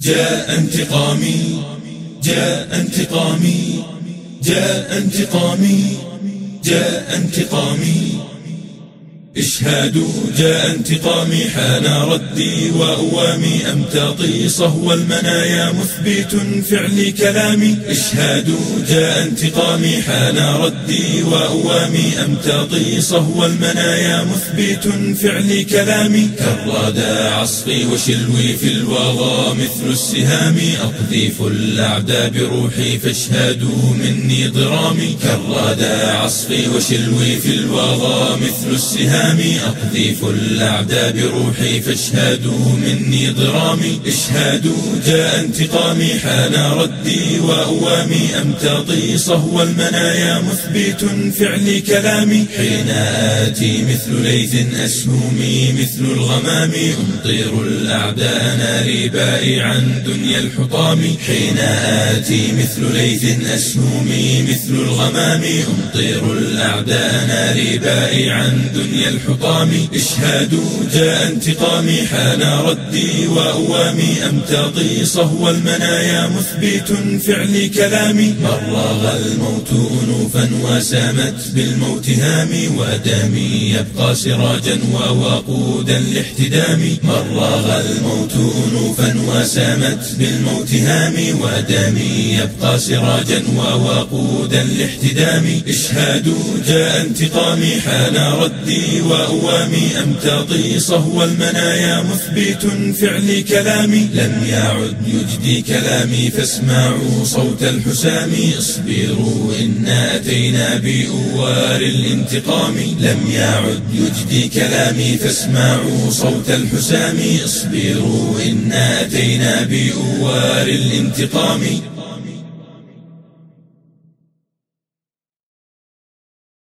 جاء انتقامي، جاء انتقامي، جاء انتقامي، جاء انتقامي. اشهادوا جاء انتقامي، حان ردي وأوامي، أمتاطي صهو المنايا مثبت فعل كلامي. اشهادوا جاء انتقامي، حان ردي وأوامي، أمتاطي صهو المنايا مثبت فعل كلامي. كالرادى عصفي وشلوي في الوغى مثل السهام، أقذف الأعداء بروحي فاشهادوا مني ضرامي. كالرادى عصفي وشلوي في الوغى مثل السهام، أقذف الأعداء بروحي فاشهادوا مني ضرامي. اشهادوا جاء انتقامي، حان ردي وأوامي، أمتاطي صهو المنايا مثبت فعل كلامي. حين آتي مثل ليث أسهمي مثل الغمام، أمطير الأعداء ناري بائعا دنيا الحطام. حين آتي مثل ليث أسهمي مثل الغمام، أمطير الأعداء ناري بائعا دنيا الحطام. اشهادوا جاء انتقامي، حان ردي وأوامي، أمتاطي صهو المنايا مثبت فعل كلامي. مرغ الموت أنوفا وسامت بالموت هامي، ودمي يبقى سراجا ووقودا لاحتدامي. مرغ الموت أنوفا وسامت بالموت هامي، ودمي يبقى سراجا ووقودا لاحتدامي. اشهادوا جاء انتقامي، حان ردي وأوامي، أمتاطي صهو المنايا مثبت فعل كلامي. لم يعد يجدي كلامي فاسمعوا صوت الحسام، اصبروا إنا أتينا بأوار الانتقام. لم يعد يجدي كلامي فاسمعوا صوت الحسام، اصبروا إنا أتينا بأوار الانتقام.